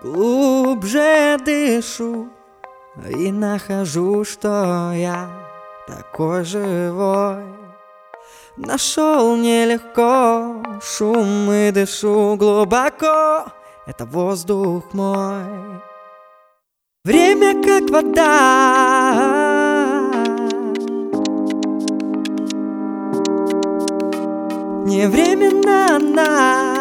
Глубже дышу и нахожу, что я такой живой. Нашел нелегко шум и дышу глубоко. Это воздух мой. Время как вода, не временно она.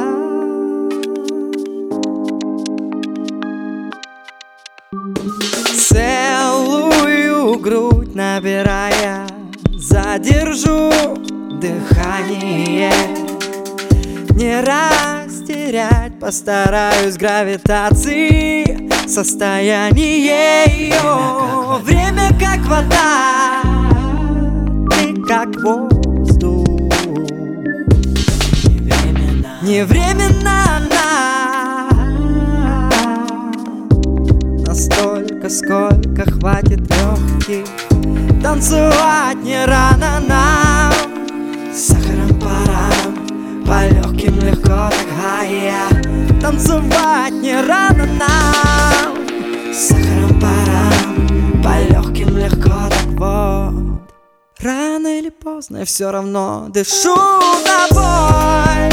Целую грудь, набирая, задержу дыхание. Не растерять постараюсь гравитации состояние ее. Время как вода, ты как воздух. Не временно она, настолько, сколько хватит легких. Танцевать не рано нам, сахаром парам, по легким легко такая. Танцевать не рано нам, сахаром парам, по легким легко так вот. Рано или поздно я все равно дышу тобой.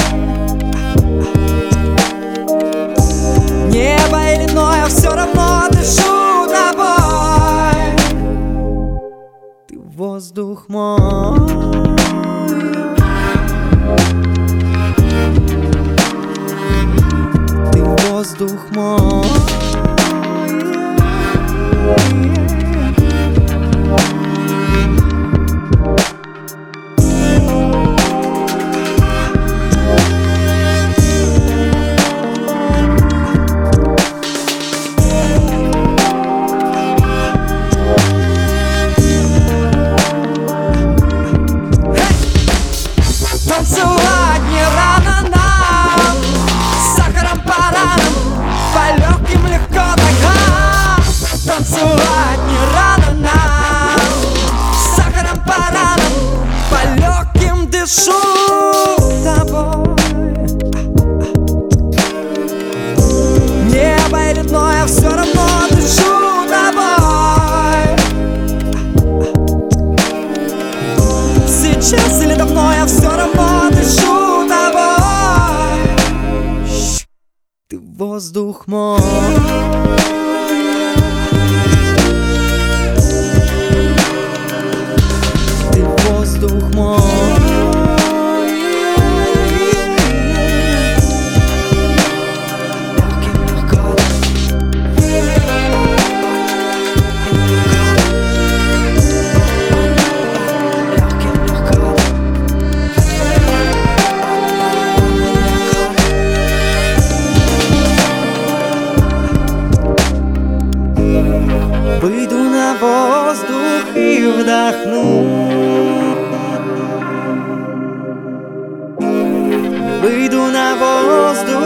Небо или дно, я все равно дышу тобой. Ты воздух мой. Ты воздух мой. Танцевать не рано нам, сахаром парам, по легким легко так. Танцевать не рано нам, сахаром парам, по легким дышу тобой. Небо или дно, я все равно дышу тобой. Сейчас или давно, я все равно дышу тобой. Ты воздух мой. Ты воздух мой. Выйду на воздух и вдохну. Выйду на воздух